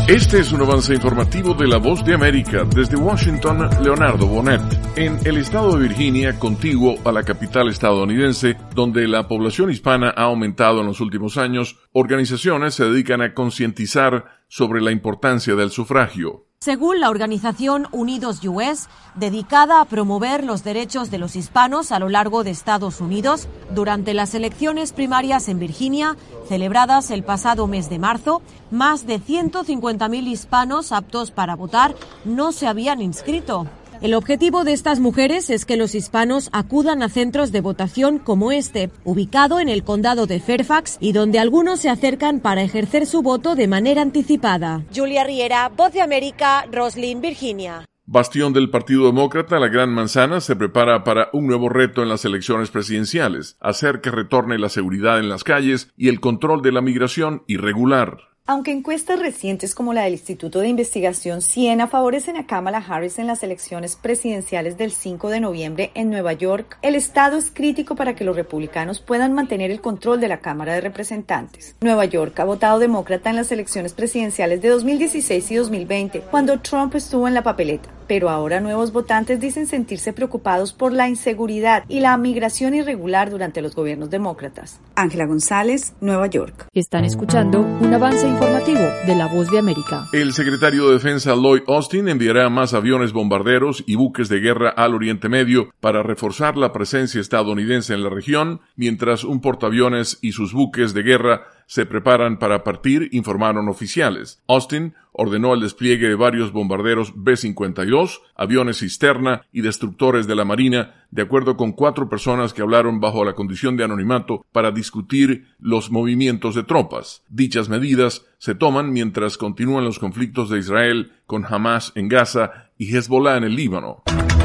Este es un avance informativo de La Voz de América. Desde Washington, Leonardo Bonet. En el estado de Virginia, contiguo a la capital estadounidense, donde la población hispana ha aumentado en los últimos años, organizaciones se dedican a concientizar sobre la importancia del sufragio. Según la organización Unidos US, dedicada a promover los derechos de los hispanos a lo largo de Estados Unidos, durante las elecciones primarias en Virginia, celebradas el pasado mes de marzo, más de 150.000 hispanos aptos para votar no se habían inscrito. El objetivo de estas mujeres es que los hispanos acudan a centros de votación como este, ubicado en el condado de Fairfax, y donde algunos se acercan para ejercer su voto de manera anticipada. Julia Riera, Voz de América, Roslyn, Virginia. Bastión del Partido Demócrata, la Gran Manzana se prepara para un nuevo reto en las elecciones presidenciales: hacer que retorne la seguridad en las calles y el control de la migración irregular. Aunque encuestas recientes como la del Instituto de Investigación Siena favorecen a Kamala Harris en las elecciones presidenciales del 5 de noviembre en Nueva York, el estado es crítico para que los republicanos puedan mantener el control de la Cámara de Representantes. Nueva York ha votado demócrata en las elecciones presidenciales de 2016 y 2020, cuando Trump estuvo en la papeleta. Pero ahora nuevos votantes dicen sentirse preocupados por la inseguridad y la migración irregular durante los gobiernos demócratas. Ángela González, Nueva York. Están escuchando un avance informativo de La Voz de América. El secretario de Defensa Lloyd Austin enviará más aviones bombarderos y buques de guerra al Oriente Medio para reforzar la presencia estadounidense en la región, mientras un portaaviones y sus buques de guerra se preparan para partir, informaron oficiales. Austin ordenó el despliegue de varios bombarderos B-52, aviones cisterna y destructores de la Marina, de acuerdo con 4 personas que hablaron bajo la condición de anonimato para discutir los movimientos de tropas. Dichas medidas se toman mientras continúan los conflictos de Israel con Hamas en Gaza y Hezbollah en el Líbano.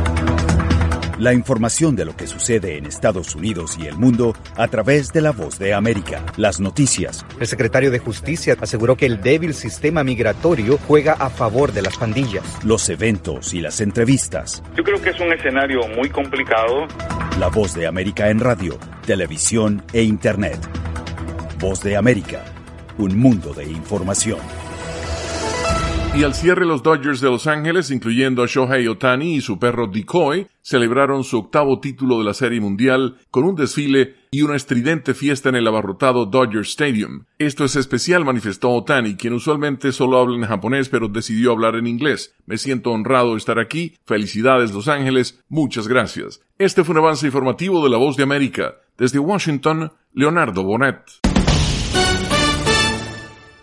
La información de lo que sucede en Estados Unidos y el mundo a través de La Voz de América. Las noticias. El secretario de Justicia aseguró que el débil sistema migratorio juega a favor de las pandillas. Los eventos y las entrevistas. Yo creo que es un escenario muy complicado. La Voz de América en radio, televisión e internet. Voz de América, un mundo de información. Y al cierre, los Dodgers de Los Ángeles, incluyendo a Shohei Ohtani y su perro Decoy, celebraron su 8º título de la Serie Mundial con un desfile y una estridente fiesta en el abarrotado Dodger Stadium. Esto es especial, manifestó Ohtani, quien usualmente solo habla en japonés, pero decidió hablar en inglés. Me siento honrado de estar aquí. Felicidades, Los Ángeles. Muchas gracias. Este fue un avance informativo de La Voz de América. Desde Washington, Leonardo Bonet.